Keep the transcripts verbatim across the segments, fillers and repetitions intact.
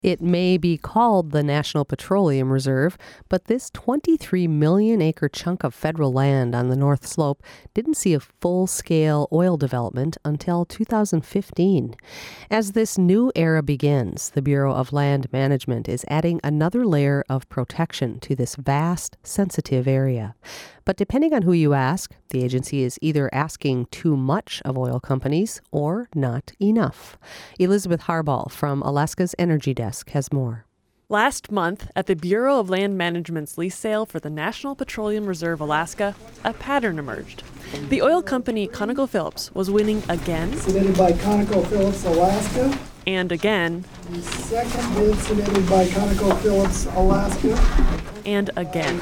It may be called the National Petroleum Reserve, but this twenty-three million acre chunk of federal land on the North Slope didn't see a full-scale oil development until two thousand fifteen. As this new era begins, the Bureau of Land Management is adding another layer of protection to this vast, sensitive area. But depending on who you ask, the agency is either asking too much of oil companies or not enough. Elizabeth Harbaugh from Alaska's Energy Desk has more. Last month, at the Bureau of Land Management's lease sale for the National Petroleum Reserve Alaska, a pattern emerged. The oil company ConocoPhillips was winning again. Submitted by ConocoPhillips Alaska. And again. The second bid submitted by ConocoPhillips Alaska. And again.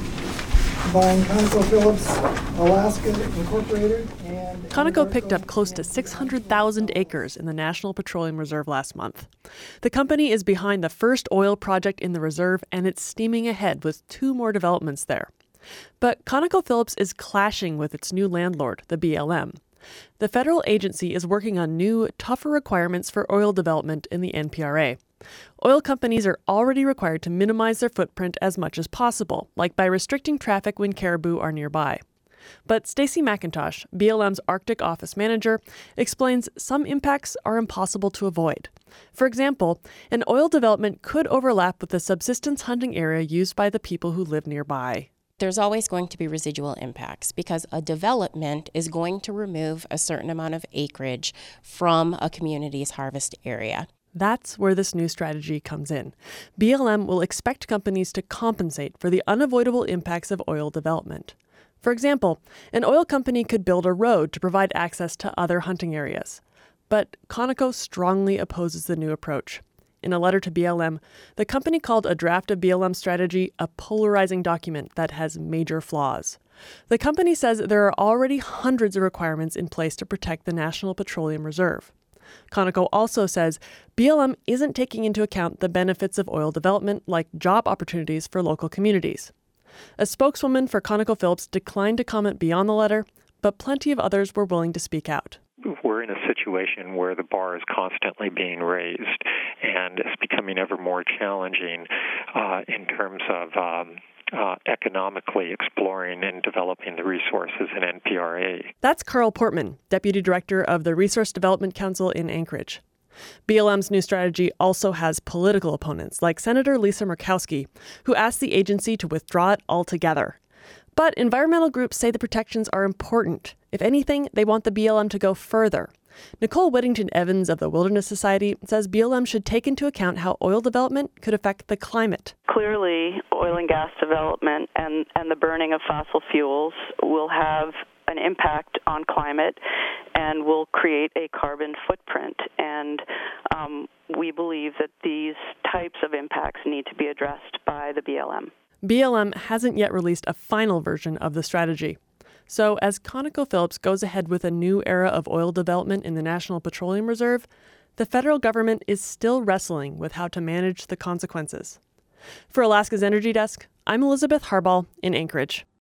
Buying ConocoPhillips Alaska Incorporated. And Conoco picked up close to six hundred thousand acres in the National Petroleum Reserve last month. The company is behind the first oil project in the reserve, and it's steaming ahead with two more developments there. But ConocoPhillips is clashing with its new landlord, the B L M. The federal agency is working on new, tougher requirements for oil development in the N P R A. Oil companies are already required to minimize their footprint as much as possible, like by restricting traffic when caribou are nearby. But Stacey McIntosh, B L M's Arctic office manager, explains some impacts are impossible to avoid. For example, an oil development could overlap with the subsistence hunting area used by the people who live nearby. There's always going to be residual impacts because a development is going to remove a certain amount of acreage from a community's harvest area. That's where this new strategy comes in. B L M will expect companies to compensate for the unavoidable impacts of oil development. For example, an oil company could build a road to provide access to other hunting areas. But Conoco strongly opposes the new approach. In a letter to B L M, the company called a draft of B L M strategy a polarizing document that has major flaws. The company says there are already hundreds of requirements in place to protect the National Petroleum Reserve. Conoco also says B L M isn't taking into account the benefits of oil development, like job opportunities for local communities. A spokeswoman for ConocoPhillips declined to comment beyond the letter, but plenty of others were willing to speak out. We're in a situation where the bar is constantly being raised, and it's becoming ever more challenging uh, in terms of um, uh, economically exploring and developing the resources in N P R A. That's Carl Portman, Deputy Director of the Resource Development Council in Anchorage. B L M's new strategy also has political opponents, like Senator Lisa Murkowski, who asked the agency to withdraw it altogether. But environmental groups say the protections are important. If anything, they want the B L M to go further. Nicole Whittington Evans of the Wilderness Society says B L M should take into account how oil development could affect the climate. Clearly, oil and gas development and, and the burning of fossil fuels will have an impact on climate and will create a carbon footprint. And um, we believe that these types of impacts need to be addressed by the B L M. B L M hasn't yet released a final version of the strategy. So as ConocoPhillips goes ahead with a new era of oil development in the National Petroleum Reserve, the federal government is still wrestling with how to manage the consequences. For Alaska's Energy Desk, I'm Elizabeth Harbaugh in Anchorage.